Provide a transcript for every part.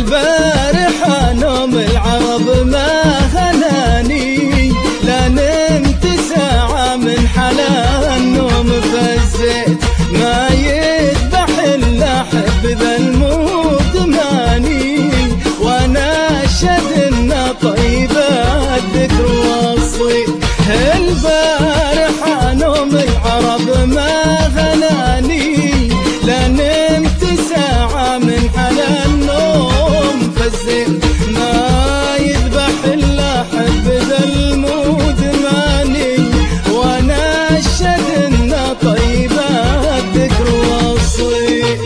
البارحة نوم العرب ما هناني، لا نمت ساعة من حلا النوم فزيت، ما يذبح إلا حب ذا الموت ماني، وانا أشهد إن طيبة الذكر والصيت. البارحة نوم العرب ما هناني، لا نمت ساعة من حلا النوم فزيت، ما يذبح إلا حب ذا الموت ماني، وانا أشهد إن طيبة الذكر والصيت.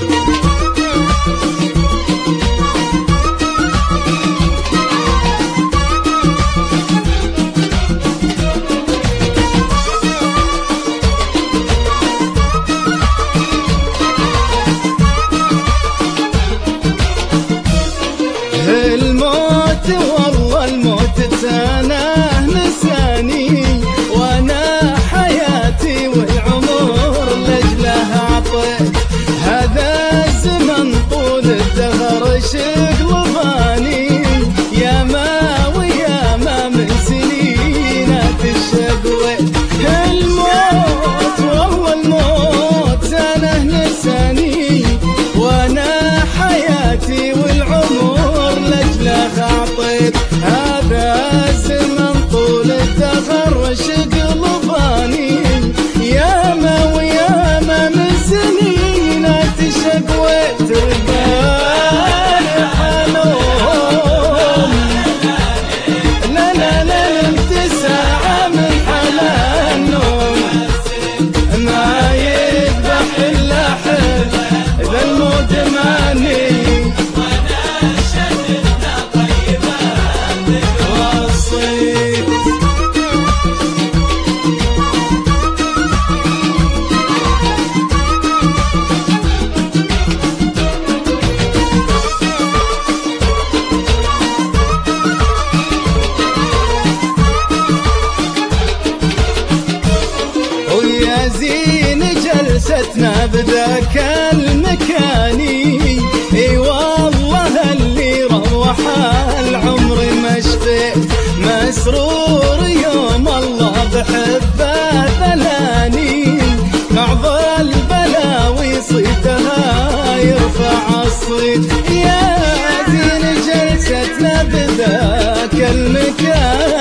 الموت والله الموت تسانه نساني، وانا حياتي والعمر لاجله عطيت، هذا الزمن طول الدهر شقلباني، يا ما ويا ما من سنين تشقويت. الموت والله الموت سانه نساني، وانا حياتي والعمر لاجله عطيت، هذا الزمن طول الدهر شقلباني، يا ما ويا ما من سنين تشقويت. البارحة نوم لا لا لا نمت ساعة من حلا النوم، ما يذبح إلا حب ذا الموت ماني، ويا زين جلستنا بذاك المكاني، اي والله اللي روح العمر مشفيت، مسرور يوم الله بحبه ثلاني، بعض البلاوي صيتها يرفع الصيت، يا زين جلستنا بذاك المكاني.